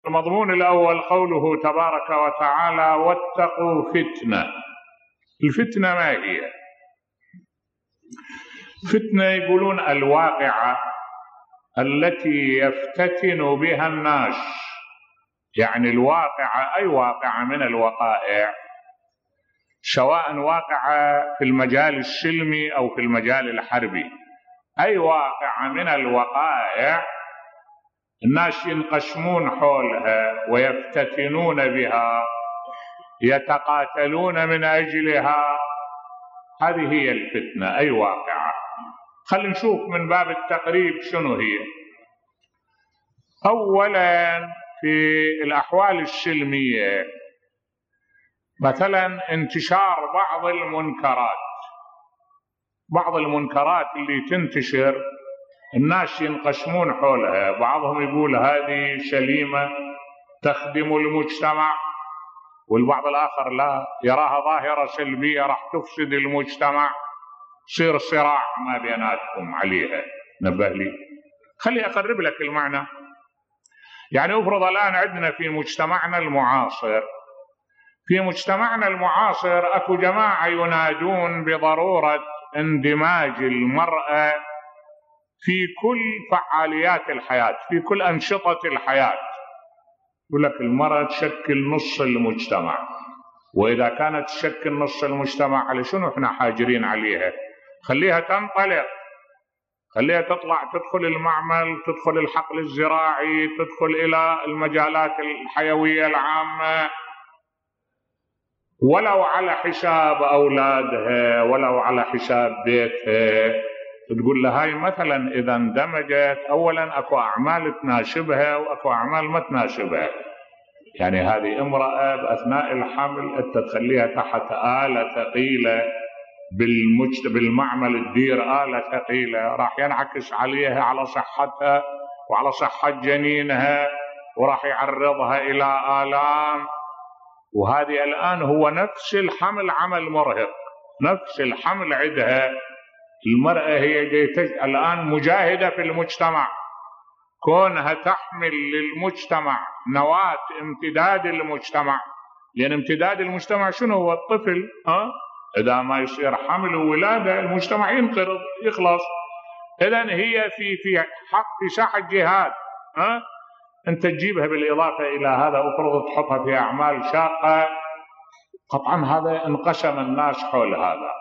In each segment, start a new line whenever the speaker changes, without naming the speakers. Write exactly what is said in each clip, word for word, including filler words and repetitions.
المضمون الأول قوله تبارك وتعالى واتقوا فتنة. الفتنة ما هي؟ فتنة يقولون الواقعة التي يفتتن بها الناس، يعني الواقعة أي واقعة من الوقائع، سواء واقعة في المجال السلمي أو في المجال الحربي، أي واقعة من الوقائع الناس ينقسمون حولها ويفتتنون بها، يتقاتلون من أجلها، هذه هي الفتنة، أي واقعة. خلينا نشوف من باب التقريب شنو هي. أولا في الأحوال السلمية مثلا انتشار بعض المنكرات، بعض المنكرات اللي تنتشر الناس ينقسمون حولها، بعضهم يقول هذه سليمة تخدم المجتمع، والبعض الآخر لا، يراها ظاهرة سلبية راح تفسد المجتمع، يصير صراع ما بيناتكم عليها. نبه لي، خلي أقرب لك المعنى. يعني افرض الآن عندنا في مجتمعنا المعاصر، في مجتمعنا المعاصر أكو جماعة ينادون بضرورة اندماج المرأة في كل فعاليات الحياة، في كل أنشطة الحياة. يقول لك المرأة تشكل نص المجتمع، وإذا كانت تشكل نص المجتمع على شنو احنا حاجرين عليها؟ خليها تنطلق، خليها تطلع، تدخل المعمل، تدخل الحقل الزراعي، تدخل إلى المجالات الحيوية العامة، ولو على حساب أولادها، ولو على حساب بيتها. تقول لها هاي مثلا إذا اندمجت، أولا أكو أعمال تناسبها وأكو أعمال ما تناسبها. يعني هذه امرأة بأثناء الحمل أنت تخليها تحت آلة ثقيلة بالمجت... بالمعمل، تدير آلة ثقيلة، راح ينعكس عليها على صحتها وعلى صحة جنينها، وراح يعرضها إلى آلام. وهذه الآن هو نفس الحمل عمل مرهق، نفس الحمل عندها. المرأة هي جيتج... الآن مجاهدة في المجتمع، كونها تحمل للمجتمع نواة امتداد المجتمع، لأن امتداد المجتمع شنو هو؟ الطفل. ها؟ إذا ما يصير حمل وولادة المجتمع ينقرض يخلص. إذن هي في في حق في ساحة جهاد. ها؟ أنت تجيبها بالإضافة إلى هذا أفرض تحطها في أعمال شاقة، قطعا هذا انقسم الناس حول هذا.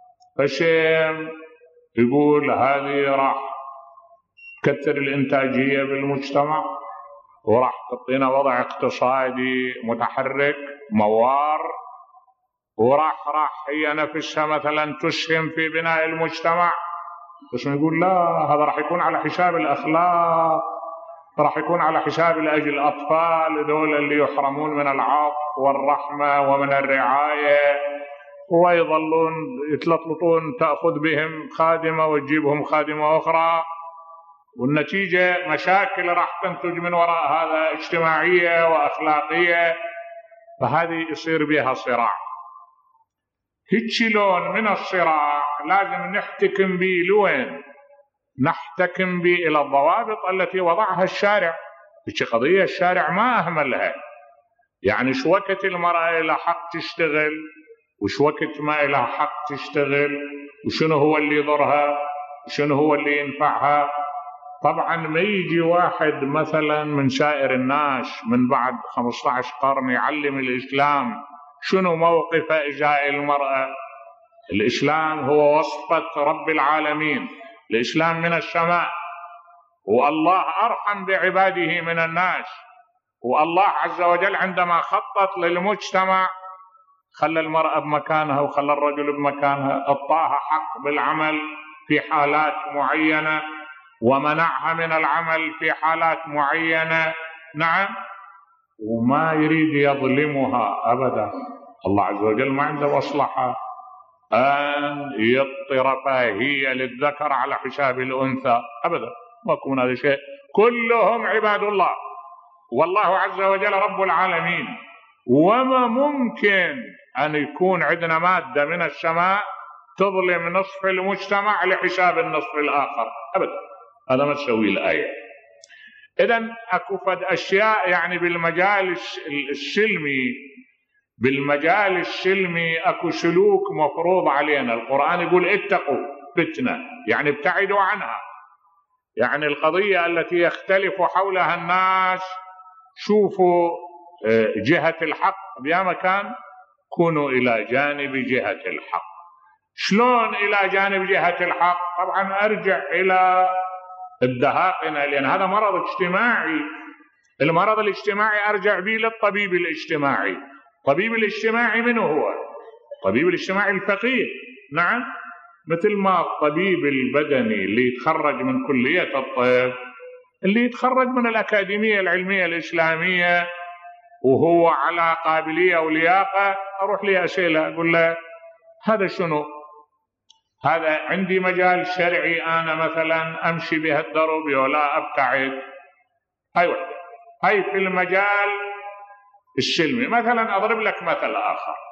فشيم يقول هذه راح تكثر الإنتاجية بالمجتمع، وراح تعطينا وضع اقتصادي متحرك موار، وراح راح هي نفسها مثلا تسهم في بناء المجتمع. بس يقول لا، هذا راح يكون على حساب الأخلاق، راح يكون على حساب لأجل الأطفال دول اللي يحرمون من العطف والرحمة ومن الرعاية، ويظلون يتلطلطون تأخذ بهم خادمة وتجيبهم خادمة أخرى، والنتيجة مشاكل راح تنتج من وراء هذا اجتماعية وأخلاقية. فهذه يصير بها صراع. هيك لون من الصراع لازم نحتكم به. لوين نحتكم به؟ إلى الضوابط التي وضعها الشارع. هيك قضية الشارع ما أهملها. يعني شو وقت المرأة لها حق تشتغل، وش وقت ما لها حق تشتغل، وشنو هو اللي يضرها وشنو هو اللي ينفعها. طبعا ما يجي واحد مثلا من سائر الناس من بعد خمسة عشر قرن يعلم الإسلام شنو موقف إزاء المرأة. الإسلام هو وصفة رب العالمين، الإسلام من السماء، والله أرحم بعباده من الناس. والله عز وجل عندما خطط للمجتمع خلى المرأة بمكانها وخلى الرجل بمكانها، أعطاها حق بالعمل في حالات معينة ومنعها من العمل في حالات معينة. نعم، وما يريد يظلمها أبدا. الله عز وجل ما عنده مصلحة أن يعطي رفاهية للذكر على حساب الأنثى أبدا، ما يكون هذا شيء. كلهم عباد الله، والله عز وجل رب العالمين. وما ممكن أن يكون عندنا مادة من السماء تظلم نصف المجتمع لحساب النصف الآخر أبدا. هذا ما تسوي الآية. إذن أكو فد أشياء يعني بالمجال الشلمي بالمجال الشلمي أكو سلوك مفروض علينا. القرآن يقول اتقوا فتنة، يعني ابتعدوا عنها. يعني القضية التي يختلف حولها الناس شوفوا جهة الحق بيا مكان، كونوا إلى جانب جهة الحق. شلون إلى جانب جهة الحق؟ طبعا أرجع إلى الدهاقنة، لأن هذا مرض اجتماعي. المرض الاجتماعي أرجع به للطبيب الاجتماعي. الطبيب الاجتماعي من هو؟ الطبيب الاجتماعي الفقيه، نعم، مثل ما الطبيب البدني اللي يتخرج من كلية الطب، اللي يتخرج من الأكاديمية العلمية الإسلامية وهو على قابلية ولياقة، أروح لي أسئلة أقول له هذا شنو؟ هذا عندي مجال شرعي أنا مثلا أمشي بهالدرب ولا أبتعد؟ هاي وحدة. هاي في المجال السلمي. مثلا أضرب لك مثل آخر،